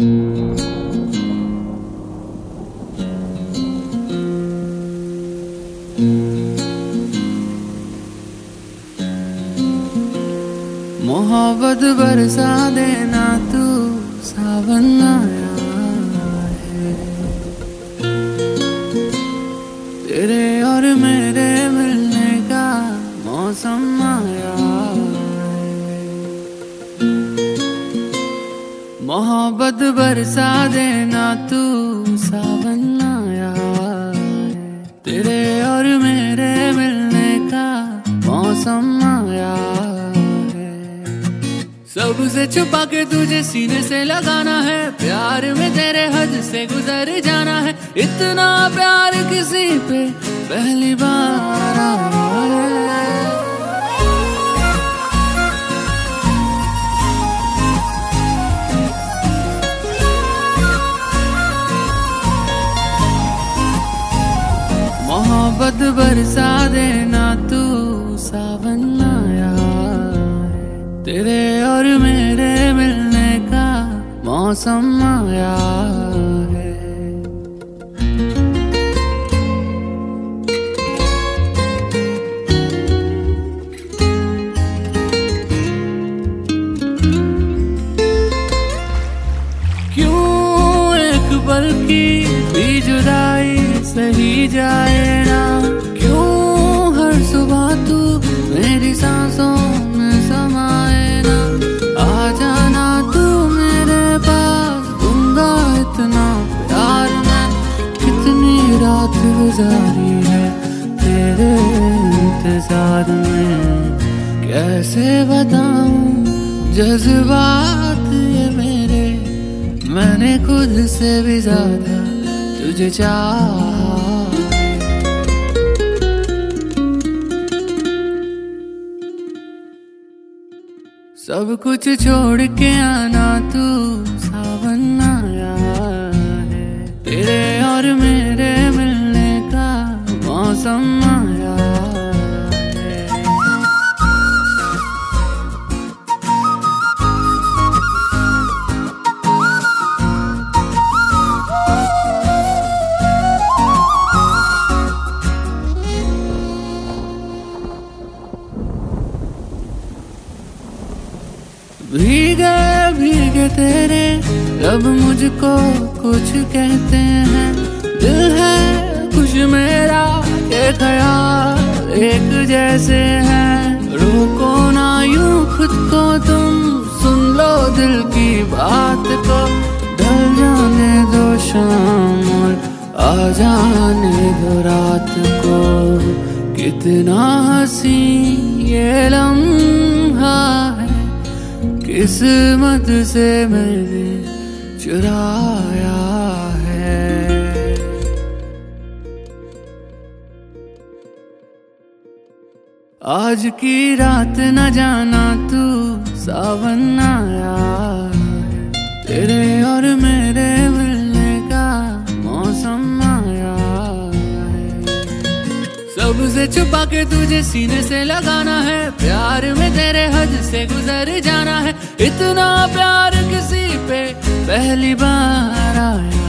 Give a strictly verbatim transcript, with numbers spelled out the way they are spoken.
मोहब्बत बरसा देना तू सावन आया है, तेरे और मेरे मिलने का मौसम आया है। मोहब्बत बरसा देना तू सावन आया है, तेरे और मेरे मिलने का मौसम आया है। सबसे छुपा के तुझे सीने से लगाना है, प्यार में तेरे हद से गुजर जाना है। इतना प्यार किसी पे पहली बार आया है। मोहब्बत बरसा देना तू सावन आया है, तेरे और मेरे मिलने का मौसम आया है। क्यों एक पल की भी जुदाई सही जाए ना, क्यों हर सुबह तू मेरी सांसों में समाए ना। आ जाना तू मेरे पास, दूंगा इतना प्यार मैं। कितनी रात गुजारी है तेरे इंतजार में, कैसे बताऊं जज्बात ये मेरे। मैंने खुद से भी ज्यादा तुझे चाहा। सब कुछ छोड़ के आना तू सावन आया है, तेरे और मेरे मिलने का मौसम आया है। भीगे भीगे तेरे लब मुझको कुछ कहते हैं। दिल है खुश मेरा के ख्याल एक जैसे हैं। रोको ना यूं खुद को तुम, सुन लो दिल की बात को। ढल जाने दो शाम और आ जाने दो रात को। कितना हंसी ये लम्हा है, किस्मत से मैंने चुराया है। आज की रात न जाना तू सावन आया है, तेरे और मेरे मिलने का मौसम आया है। सबसे छुपा के तुझे सीने से लगाना है, प्यार में तेरे हद से गुजर जाना है। इतना प्यार किसी पे पहली बार आया।